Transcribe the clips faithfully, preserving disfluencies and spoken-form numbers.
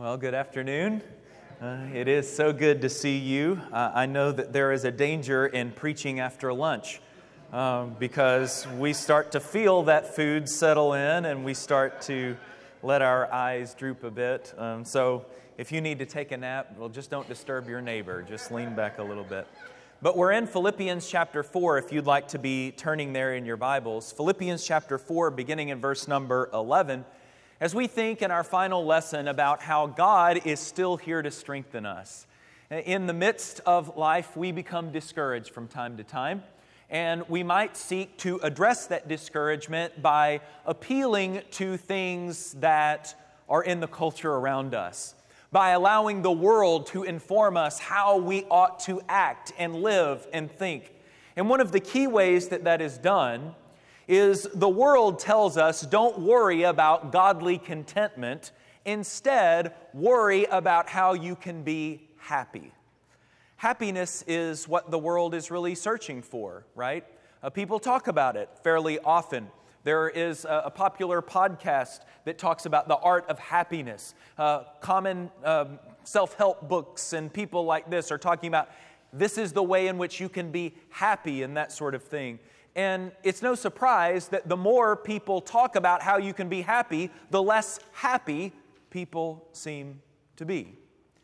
Well, good afternoon. Uh, it is so good to see you. Uh, I know that there is a danger in preaching after lunch um, because we start to feel that food settle in and we start to let our eyes droop a bit. Um, so if you need to take a nap, well, just don't disturb your neighbor. Just lean back a little bit. But we're in Philippians chapter four, if you'd like to be turning there in your Bibles. Philippians chapter four, beginning in verse number eleven. As we think in our final lesson about how God is still here to strengthen us. In the midst of life, we become discouraged from time to time, and we might seek to address that discouragement by appealing to things that are in the culture around us, by allowing the world to inform us how we ought to act and live and think. And one of the key ways that that is done is the world tells us, don't worry about godly contentment. Instead, worry about how you can be happy. Happiness is what the world is really searching for, right? Uh, people talk about it fairly often. There is a, a popular podcast that talks about the art of happiness. Uh, common um, self-help books and people like this are talking about this is the way in which you can be happy and that sort of thing. And it's no surprise that the more people talk about how you can be happy, the less happy people seem to be.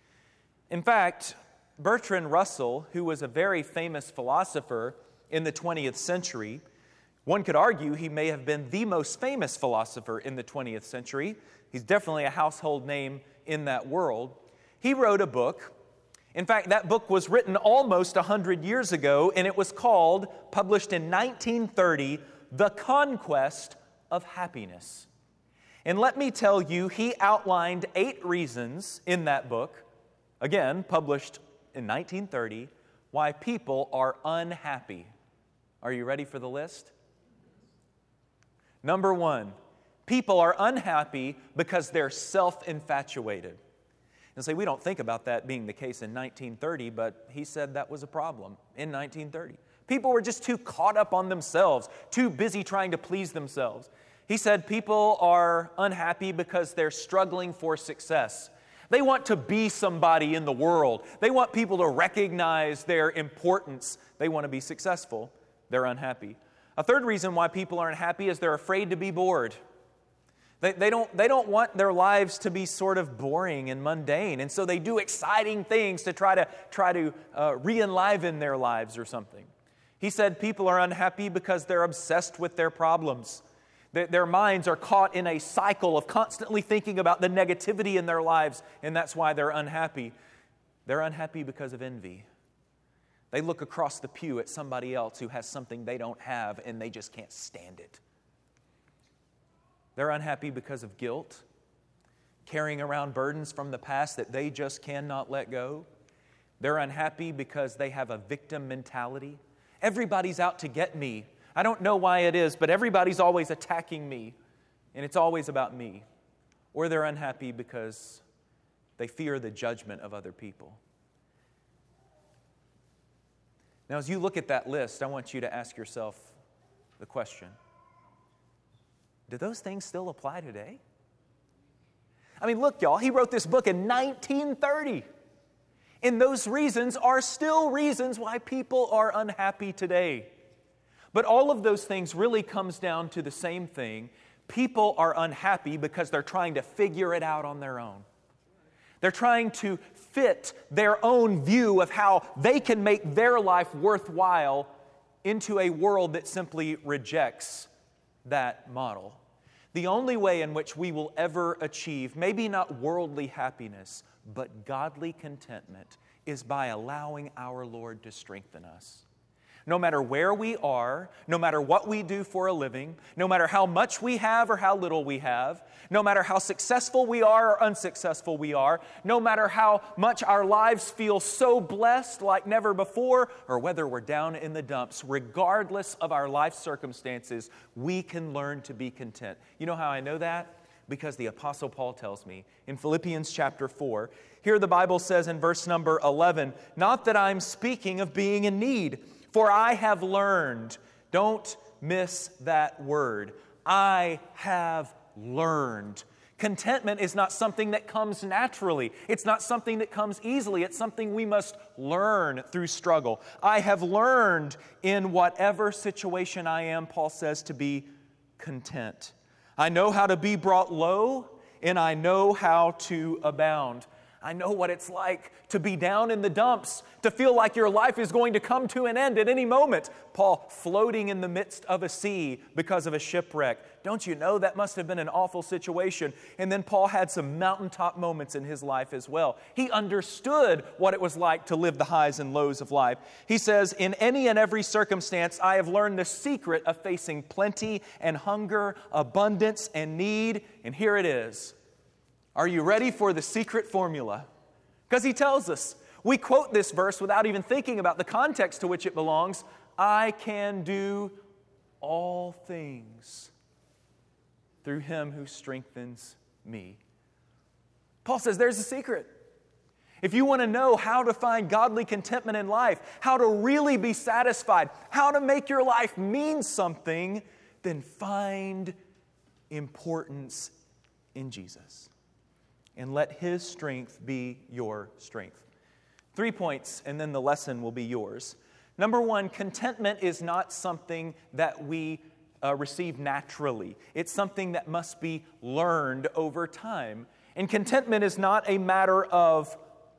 In fact, Bertrand Russell, who was a very famous philosopher in the twentieth century, one could argue he may have been the most famous philosopher in the twentieth century. He's definitely a household name in that world. He wrote a book. In fact, that book was written almost one hundred years ago, and it was called, published in nineteen thirty, The Conquest of Happiness. And let me tell you, he outlined eight reasons in that book, again, published in nineteen thirty, why people are unhappy. Are you ready for the list? Number one, people are unhappy because they're self-infatuated. And say, we don't think about that being the case in nineteen thirty, but he said that was a problem in nineteen thirty. People were just too caught up on themselves, too busy trying to please themselves. He said people are unhappy because they're struggling for success. They want to be somebody in the world. They want people to recognize their importance. They want to be successful. They're unhappy. A third reason why people are unhappy is they're afraid to be bored. They, they don't, they don't want their lives to be sort of boring and mundane, and so they do exciting things to try to, try to uh, re-enliven their lives or something. He said people are unhappy because they're obsessed with their problems. Their, their minds are caught in a cycle of constantly thinking about the negativity in their lives, and that's why they're unhappy. They're unhappy because of envy. They look across the pew at somebody else who has something they don't have, and they just can't stand it. They're unhappy because of guilt, carrying around burdens from the past that they just cannot let go. They're unhappy because they have a victim mentality. Everybody's out to get me. I don't know why it is, but everybody's always attacking me, and it's always about me. Or they're unhappy because they fear the judgment of other people. Now, as you look at that list, I want you to ask yourself the question, do those things still apply today? I mean, look, y'all, he wrote this book in nineteen thirty. And those reasons are still reasons why people are unhappy today. But all of those things really comes down to the same thing. People are unhappy because they're trying to figure it out on their own. They're trying to fit their own view of how they can make their life worthwhile into a world that simply rejects that model. The only way in which we will ever achieve, maybe not worldly happiness, but godly contentment, is by allowing our Lord to strengthen us. No matter where we are, no matter what we do for a living, no matter how much we have or how little we have, no matter how successful we are or unsuccessful we are, no matter how much our lives feel so blessed like never before, or whether we're down in the dumps, regardless of our life circumstances, we can learn to be content. You know how I know that? Because the Apostle Paul tells me in Philippians chapter four, here the Bible says in verse number eleven, not that I'm speaking of being in need, for I have learned, don't miss that word, I have learned Contentment is not something that comes naturally. It's not something that comes easily. It's something we must learn through struggle. I have learned in whatever situation I am, Paul says, to be content. I know how to be brought low, and I know how to abound. I know what it's like to be down in the dumps, to feel like your life is going to come to an end at any moment. Paul floating in the midst of a sea because of a shipwreck. Don't you know that must have been an awful situation? And then Paul had some mountaintop moments in his life as well. He understood what it was like to live the highs and lows of life. He says, in any and every circumstance, I have learned the secret of facing plenty and hunger, abundance and need. And here it is. Are you ready for the secret formula? Because he tells us, we quote this verse without even thinking about the context to which it belongs. I can do all things through Him who strengthens me. Paul says there's a secret. If you want to know how to find godly contentment in life, how to really be satisfied, how to make your life mean something, then find importance in Jesus. And let His strength be your strength. Three points, and then the lesson will be yours. Number one, contentment is not something that we uh, receive naturally. It's something that must be learned over time. And contentment is not a matter of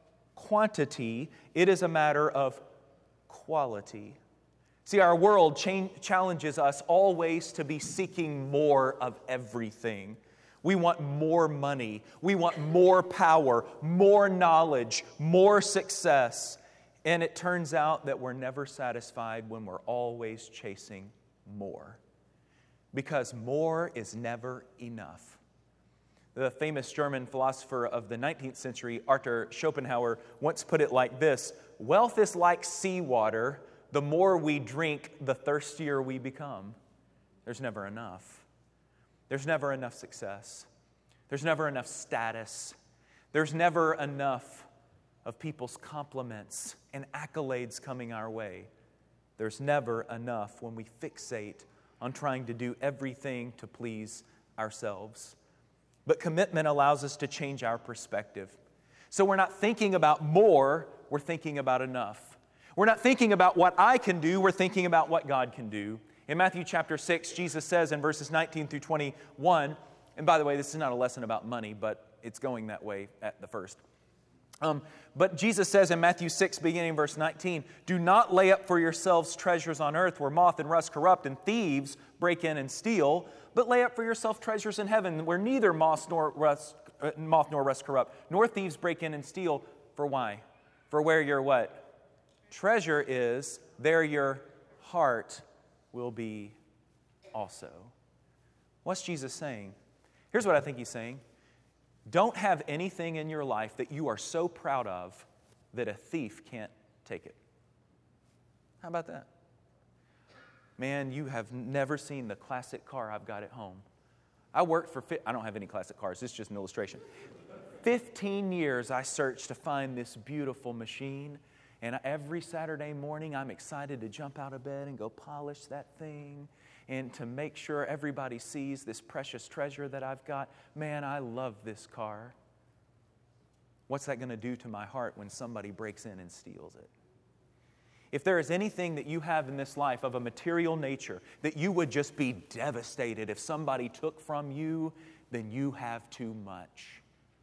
quantity. It is a matter of quality. See, our world cha- challenges us always to be seeking more of everything. We want more money. We want more power, more knowledge, more success. And it turns out that we're never satisfied when we're always chasing more. Because more is never enough. The famous German philosopher of the nineteenth century, Arthur Schopenhauer, once put it like this: wealth is like seawater. The more we drink, the thirstier we become. There's never enough. There's never enough success. There's never enough status. There's never enough of people's compliments and accolades coming our way. There's never enough when we fixate on trying to do everything to please ourselves. But commitment allows us to change our perspective. So we're not thinking about more, we're thinking about enough. We're not thinking about what I can do, we're thinking about what God can do. In Matthew chapter six, Jesus says in verses nineteen through twenty-one, and by the way, this is not a lesson about money, but it's going that way at the first. Um, but Jesus says in Matthew six, beginning in verse nineteen, do not lay up for yourselves treasures on earth where moth and rust corrupt and thieves break in and steal, but lay up for yourself treasures in heaven where neither moth nor rust, uh, moth nor rust corrupt, nor thieves break in and steal. For why? For where your what? Treasure is, there your heart will be also. What's Jesus saying? Here's what I think He's saying. Don't have anything in your life that you are so proud of that a thief can't take it. How about that? Man, you have never seen the classic car I've got at home. I worked for, I don't have any classic cars, this is just an illustration. fifteen years I searched to find this beautiful machine. And every Saturday morning, I'm excited to jump out of bed and go polish that thing and to make sure everybody sees this precious treasure that I've got. Man, I love this car. What's that going to do to my heart when somebody breaks in and steals it? If there is anything that you have in this life of a material nature that you would just be devastated if somebody took from you, then you have too much.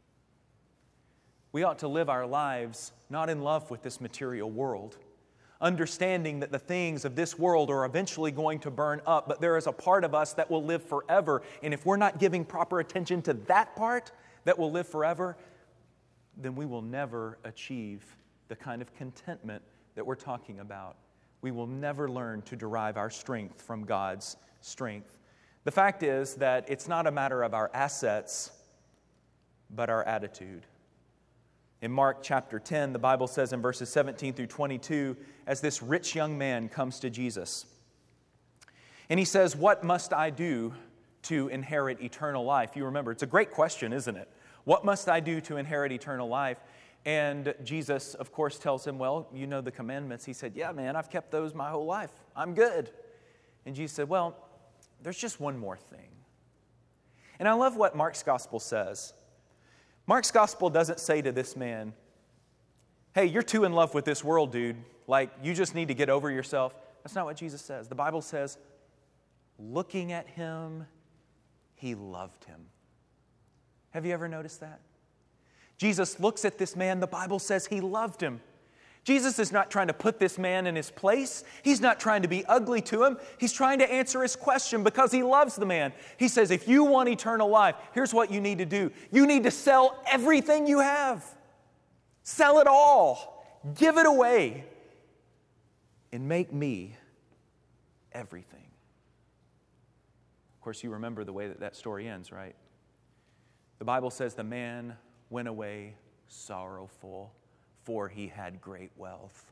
We ought to live our lives not in love with this material world, understanding that the things of this world are eventually going to burn up, but there is a part of us that will live forever. And if we're not giving proper attention to that part that will live forever, then we will never achieve the kind of contentment that we're talking about. We will never learn to derive our strength from God's strength. The fact is that it's not a matter of our assets, but our attitude. In Mark chapter ten, the Bible says in verses seventeen through twenty-two, as this rich young man comes to Jesus, and he says, what must I do to inherit eternal life? You remember, it's a great question, isn't it? What must I do to inherit eternal life? And Jesus, of course, tells him, well, you know the commandments. He said, yeah, man, I've kept those my whole life. I'm good. And Jesus said, well, there's just one more thing. And I love what Mark's gospel says. Mark's gospel doesn't say to this man, hey, you're too in love with this world, dude. Like, you just need to get over yourself. That's not what Jesus says. The Bible says, looking at him, he loved him. Have you ever noticed that? Jesus looks at this man. The Bible says he loved him. Jesus is not trying to put this man in his place. He's not trying to be ugly to him. He's trying to answer his question because he loves the man. He says, if you want eternal life, here's what you need to do. You need to sell everything you have. Sell it all. Give it away. And make me everything. Of course, you remember the way that that story ends, right? The Bible says the man went away sorrowful, for he had great wealth.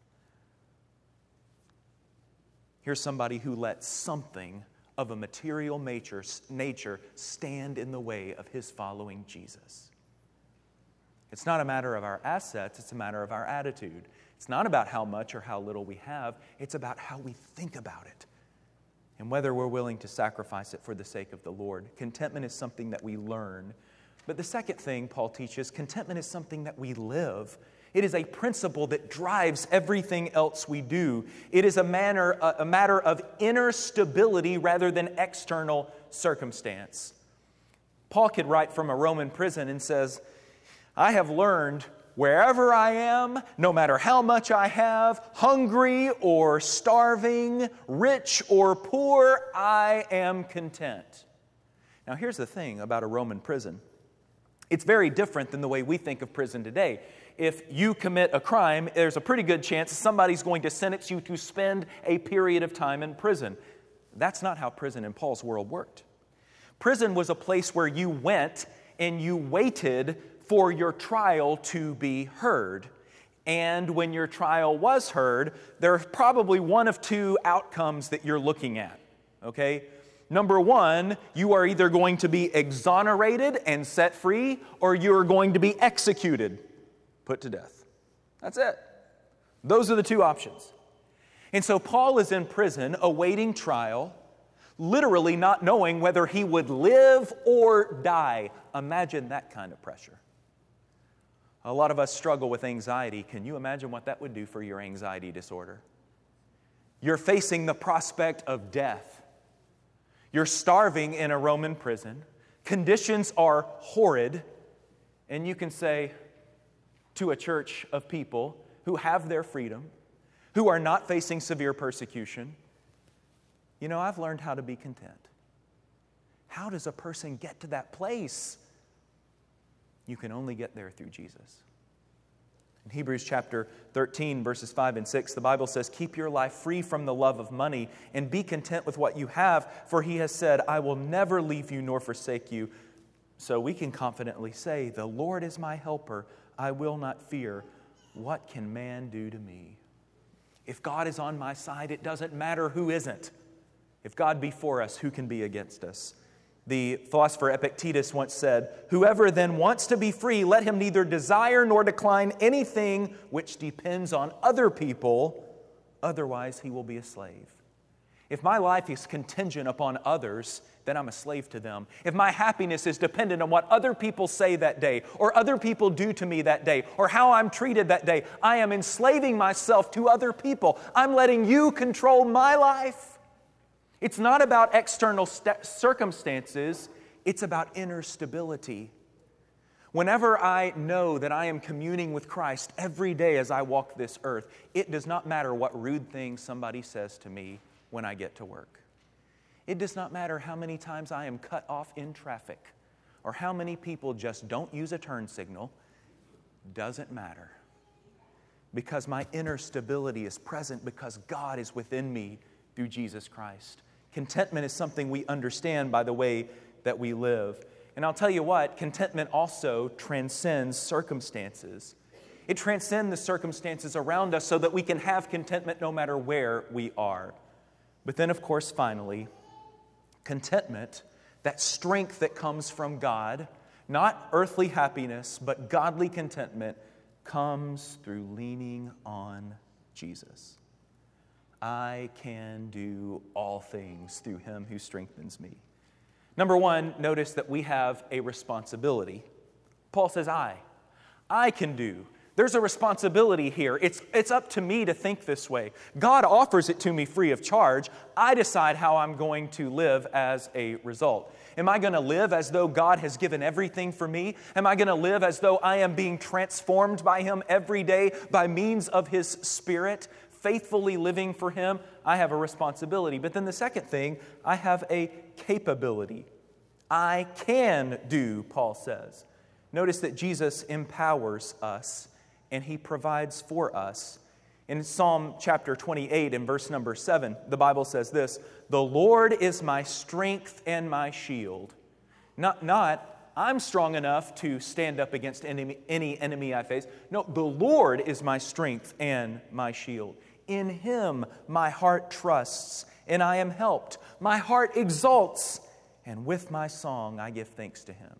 Here's somebody who let something of a material nature, nature stand in the way of his following Jesus. It's not a matter of our assets, it's a matter of our attitude. It's not about how much or how little we have, it's about how we think about it and whether we're willing to sacrifice it for the sake of the Lord. Contentment is something that we learn. But the second thing Paul teaches, contentment is something that we live. It is a principle that drives everything else we do. It is a manner, a matter of inner stability rather than external circumstance. Paul could write from a Roman prison and says, I have learned wherever I am, no matter how much I have, hungry or starving, rich or poor, I am content. Now here's the thing about a Roman prison. It's very different than the way we think of prison today. If you commit a crime, there's a pretty good chance somebody's going to sentence you to spend a period of time in prison. That's not how prison in Paul's world worked. Prison was a place where you went and you waited for your trial to be heard. And when your trial was heard, there's probably one of two outcomes that you're looking at, okay? Number one, you are either going to be exonerated and set free, or you are going to be executed, put to death. That's it. Those are the two options. And so Paul is in prison awaiting trial, literally not knowing whether he would live or die. Imagine that kind of pressure. A lot of us struggle with anxiety. Can you imagine what that would do for your anxiety disorder? You're facing the prospect of death. You're starving in a Roman prison. Conditions are horrid. And you can say to a church of people who have their freedom, who are not facing severe persecution, you know, I've learned how to be content. How does a person get to that place? You can only get there through Jesus. In Hebrews chapter thirteen, verses five and six, the Bible says, keep your life free from the love of money and be content with what you have, for he has said, I will never leave you nor forsake you. So we can confidently say, the Lord is my helper. I will not fear. What can man do to me? If God is on my side, it doesn't matter who isn't. If God be for us, who can be against us? The philosopher Epictetus once said, whoever then wants to be free, let him neither desire nor decline anything which depends on other people, otherwise he will be a slave. If my life is contingent upon others, then I'm a slave to them. If my happiness is dependent on what other people say that day, or other people do to me that day, or how I'm treated that day, I am enslaving myself to other people. I'm letting you control my life. It's not about external st- circumstances, it's about inner stability. Whenever I know that I am communing with Christ every day as I walk this earth, it does not matter what rude thing somebody says to me when I get to work. It does not matter how many times I am cut off in traffic or how many people just don't use a turn signal. Doesn't matter. Because my inner stability is present because God is within me through Jesus Christ. Contentment is something we understand by the way that we live. And I'll tell you what, contentment also transcends circumstances. It transcends the circumstances around us so that we can have contentment no matter where we are. But then, of course, finally, contentment, that strength that comes from God, not earthly happiness, but godly contentment, comes through leaning on Jesus. I can do all things through him who strengthens me. Number one, notice that we have a responsibility. Paul says, I. I can do. There's a responsibility here. It's, it's up to me to think this way. God offers it to me free of charge. I decide how I'm going to live as a result. Am I going to live as though God has given everything for me? Am I going to live as though I am being transformed by Him every day by means of His Spirit, faithfully living for Him? I have a responsibility. But then the second thing, I have a capability. I can do, Paul says. Notice that Jesus empowers us and He provides for us. In Psalm chapter twenty-eight and verse number seven, the Bible says this, "The Lord is my strength and my shield." Not, not I'm strong enough to stand up against enemy, any enemy I face. No, the Lord is my strength and my shield. In Him my heart trusts, and I am helped. My heart exalts, and with my song I give thanks to Him.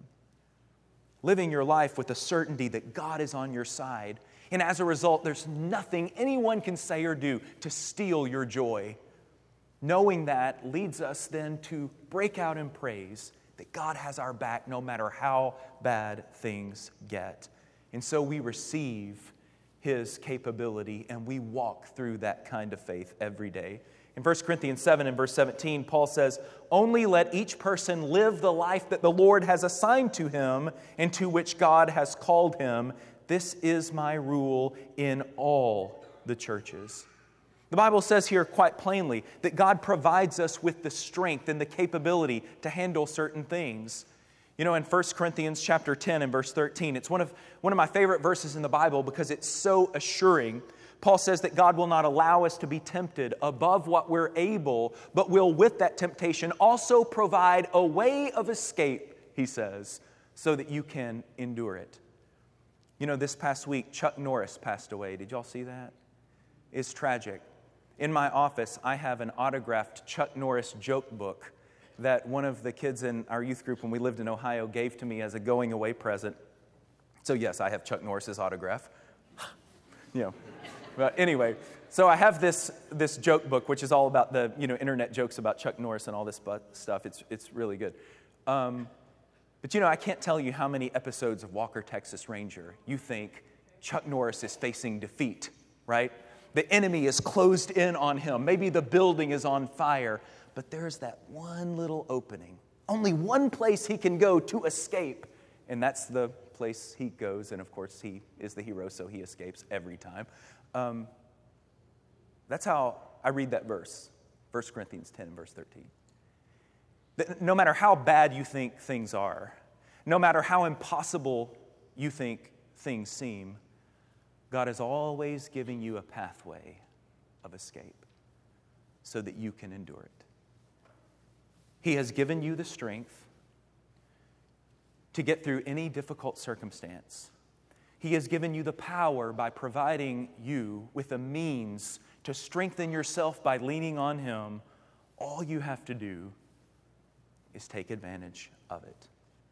Living your life with the certainty that God is on your side. And as a result, there's nothing anyone can say or do to steal your joy. Knowing that leads us then to break out in praise that God has our back no matter how bad things get. And so we receive His capability and we walk through that kind of faith every day. In First Corinthians seven and verse seventeen, Paul says, "Only let each person live the life that the Lord has assigned to him and to which God has called him. This is my rule in all the churches." The Bible says here quite plainly that God provides us with the strength and the capability to handle certain things. You know, in First Corinthians chapter ten and verse thirteen, it's one of, one of my favorite verses in the Bible because it's so assuring. Paul says that God will not allow us to be tempted above what we're able, but will with that temptation also provide a way of escape, he says, so that you can endure it. You know, this past week, Chuck Norris passed away. Did y'all see that? It's tragic. In my office, I have an autographed Chuck Norris joke book that one of the kids in our youth group when we lived in Ohio gave to me as a going-away present. So yes, I have Chuck Norris's autograph. you know. But anyway, so I have this this joke book, which is all about the you know internet jokes about Chuck Norris and all this stuff. It's it's really good. Um, but you know, I can't tell you how many episodes of Walker, Texas Ranger you think Chuck Norris is facing defeat, right? The enemy is closed in on him. Maybe the building is on fire, but there's that one little opening. Only one place he can go to escape, and that's the place he goes. And of course, he is the hero, so he escapes every time. Um, that's how I read that verse, First Corinthians ten, verse thirteen. No matter how bad you think things are, no matter how impossible you think things seem, God is always giving you a pathway of escape so that you can endure it. He has given you the strength to get through any difficult circumstance. He has given you the power by providing you with a means to strengthen yourself by leaning on Him. All you have to do is take advantage of it.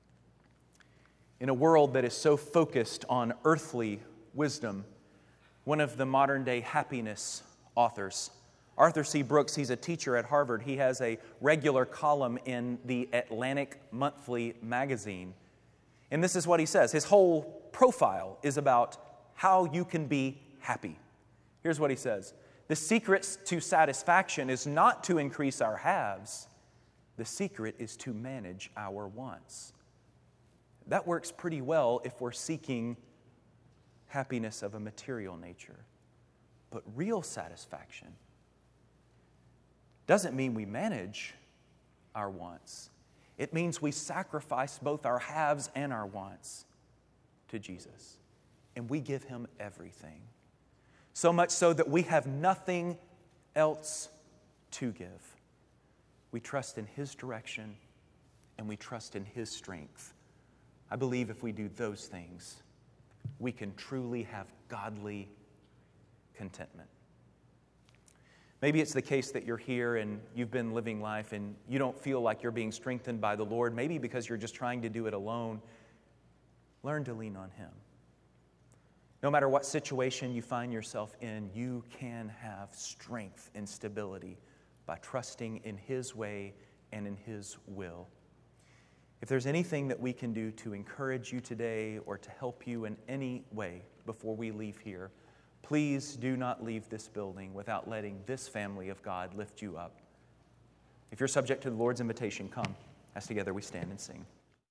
In a world that is so focused on earthly wisdom, one of the modern-day happiness authors, Arthur C. Brooks, he's a teacher at Harvard. He has a regular column in the Atlantic Monthly magazine. And this is what he says. His whole profile is about how you can be happy. Here's what he says. The secret to satisfaction is not to increase our haves. The secret is to manage our wants. That works pretty well if we're seeking happiness of a material nature. But real satisfaction doesn't mean we manage our wants. It means we sacrifice both our haves and our wants to Jesus. And we give Him everything. So much so that we have nothing else to give. We trust in His direction and we trust in His strength. I believe if we do those things, we can truly have godly contentment. Maybe it's the case that you're here and you've been living life and you don't feel like you're being strengthened by the Lord, maybe because you're just trying to do it alone. Learn to lean on Him. No matter what situation you find yourself in, you can have strength and stability by trusting in His way and in His will. If there's anything that we can do to encourage you today or to help you in any way before we leave here, please do not leave this building without letting this family of God lift you up. If you're subject to the Lord's invitation, come as together we stand and sing.